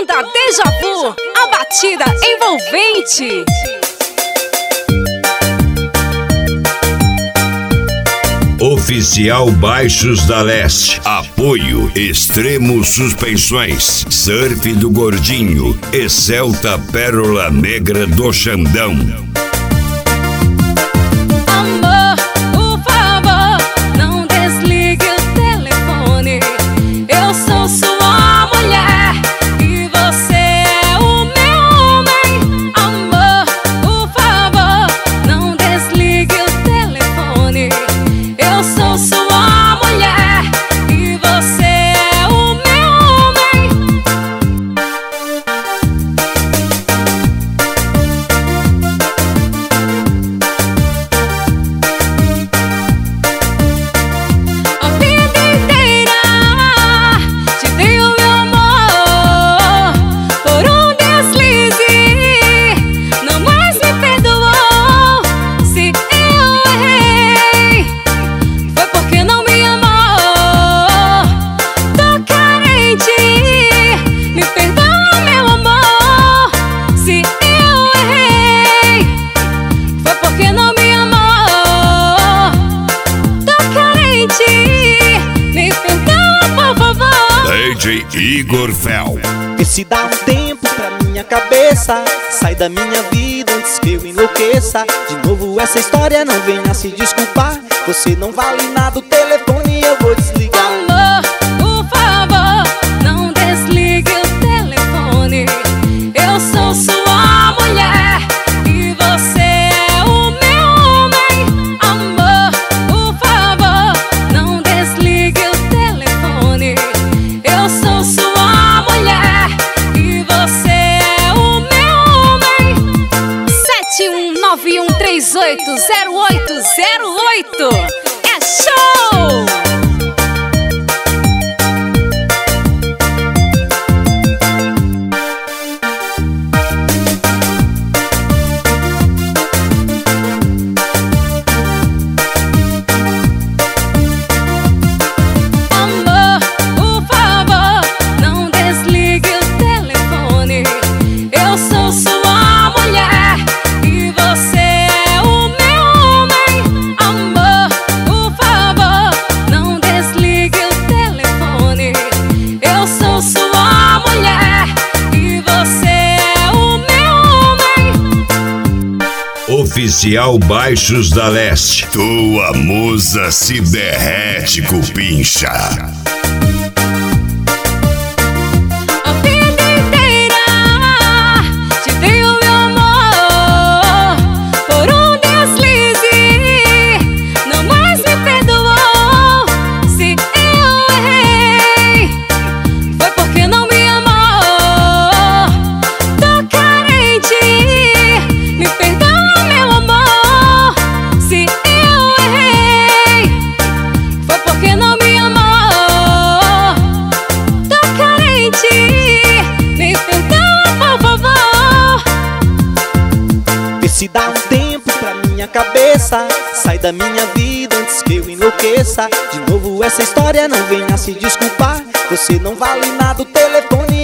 Banda Deja Vu, a batida envolvente. Oficial Baixos da Leste. Apoio Extremo Suspensões, Surf do Gordinho e Celta Pérola Negra do Xandão. Igor Fel. Vê se dá um tempo pra minha cabeça, sai da minha vida antes que eu enlouqueça. De novo essa história, não venha se desculpar. Você não vale nada, o telefone eu vou desligar. Amor, por favor, não desligue o telefone. Eu sou sua mulher e você é o meu homem. Amor, por favor, não desligue o telefone. Eu sou sua mulher e você é o meu homem. 7191380808. É show! Oficial Baixos da Leste. Tua musa se derrete, cupincha. Se dá um tempo pra minha cabeça, sai da minha vida antes que eu enlouqueça. De novo essa história, não venha se desculpar. Você não vale nada, o telefone